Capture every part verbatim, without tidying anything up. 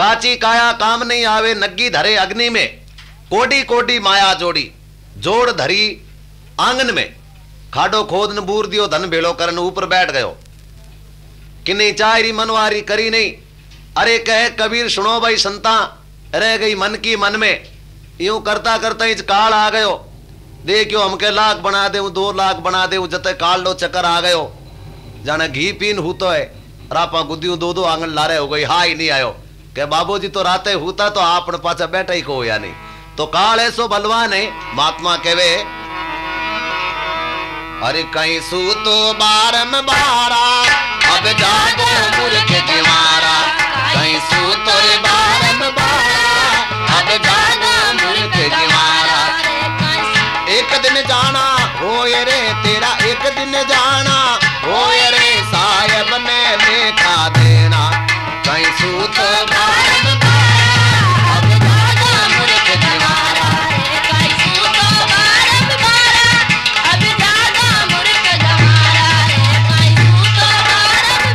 काची काया काम नहीं आवे, नग्गी धरे अग्नि में, कोटी कोटी माया जोड़ी, जोड़ धरी आंगन में, खाडो खोद न बूर दियो, धन भेड़ो करन ऊपर बैठ गयो, किन्नी चायरी मनवारी करी नहीं। अरे कहे कबीर सुनो भाई संता, रह गई मन की मन में, यूं करता करता इस काल आ गयो, देखियो हमके लाख बना दे, दो लाख बना दे, जते काल लो चक्कर आ गयो, जाने घी पीन हूतो है, रापा गुद्दियों दो दो आंगन लारे हो गई, हा ही नहीं आयो, के बाबूजी तो राते हूता तो आपने पाचा बैठा ही को या नहीं। तो काल ऐसो बलवान है, महात्मा कहवे अरे कहीं सूतो बारम बारा, अब जागो मूर्ख जिवारा, कहीं सूतो रे बारम बारा, अब जागो मूर्ख जिवारा। एक दिन जाना होए रे तेरा, एक दिन जाना होए रे, साहेब ने लेखा देना, कहीं सूतो बारम बारा, अब जागो मूर्ख जिवारा, कहीं सूतो बारम बारा, अब जागो मूर्ख जिवारा, कहीं सूतो बारम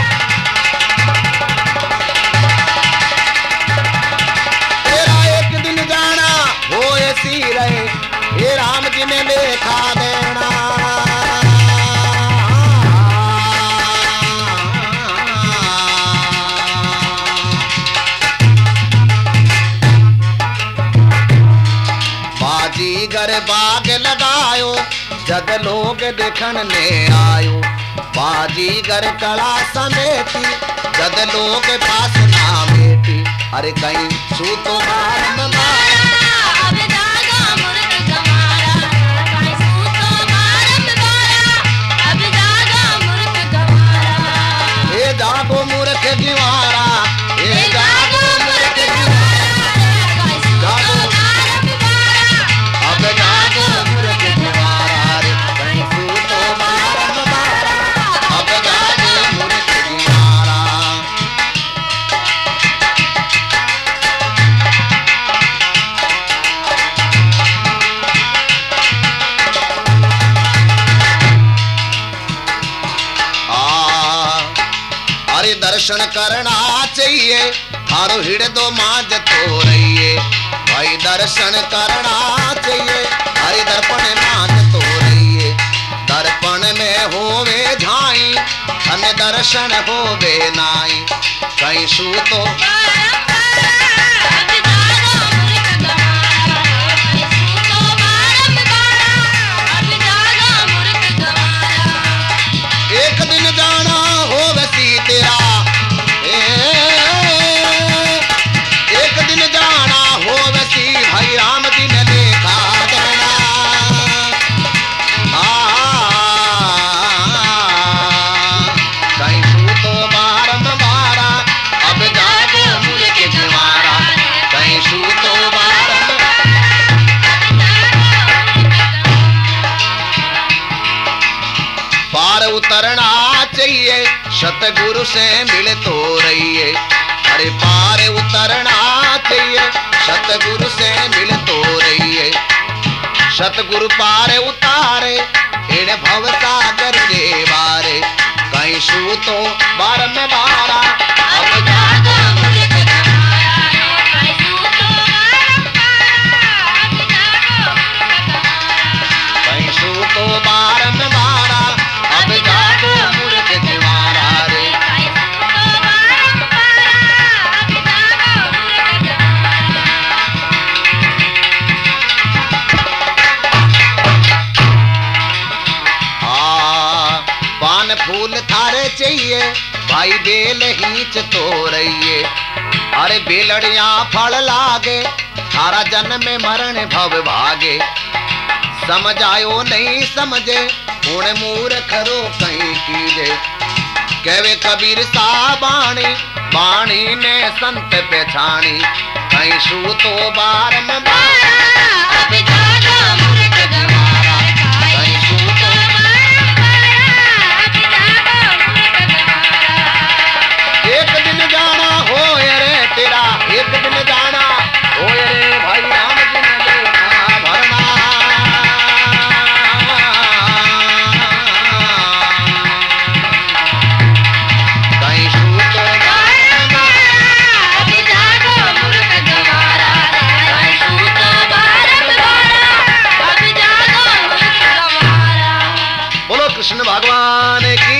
बारा। तेरा एक दिन जाना होए सी रहे, हे राम जी ने लेखा देना, बाजीगर बाग लगायो, जग लोग देखन ने आयो, बाजीगर कला समेटी, जग लोग पास ना बेटी। अरे कहीं सूतो बारम बारा, अब जागो मूर्ख गंवारा, कहीं सूतो बारम बारा, अब जागो मूर्ख गंवारा। हे जागो मूर्ख गंवारा, हे जागो मूर्ख गंवारा, कहीं सूतो बारम बारा, अब जागो मूर्ख गंवारा, कहीं सूतो बारम बारा, अब जागो मूर्ख गंवारा। अरे दर्शन करना चाहिए, थारो हिड़दो मांझ तो रहिए, भाई दर्शन करना चाहिए, हरि दर्पण मांझ तो रहिए, दर्पण में होवे झाई, धन दर्शन होवे नाई, कहीं सूतो एक दिन जाना होवे सी तेरा, एक दिन जाना होवे सी, भाई राम जी ने लेखा देना, कहीं सूतो बारम बारा, अब जागो मूर्ख जिवारा, कहीं सूतो बारम। पार उतरना चाहिए, सतगुरु से मिल तो रहिए, अरे पार उतरना चाहिए, सतगुरु से मिल तो रहिए, सतगुरु पार उतारे, इन भव सागर रे बारे, कहीं सूतो बारम बारा, अब जागो मूर्ख गंवारा, कहीं सूतो बारम बारा, अब जागो मूर्ख गंवारा, कहीं सूतो बारम बारा, अब जागो मूर्ख जिवारा रे, कहीं सूतो बारम बारा, अब जागो मूर्ख जिवारा। हाँ पान फूल थारे चाहिए, भाई बेल हीच तो रहिए, अरे बेलड़िया फल लागे, थारा जन्म में मरण भव भागे, समझ आयो नहीं समझे, उन मूर्ख रो कहीं कीजे, कहवे कबीर सा बाणी, बाणी ने संत पहचानी, कहीं सूतो बारम बारा, अब जागो मूर्ख गंवारा, कहीं सूतो बारम बारा, अब जागो मूर्ख गंवारा। एक दिन जाना होए रे तेरा, एक दिन जाना होए रे, भाई राम जी ने लेखा भरना, कहीं सूतो बारम बारा, अब कृष्ण भगवान की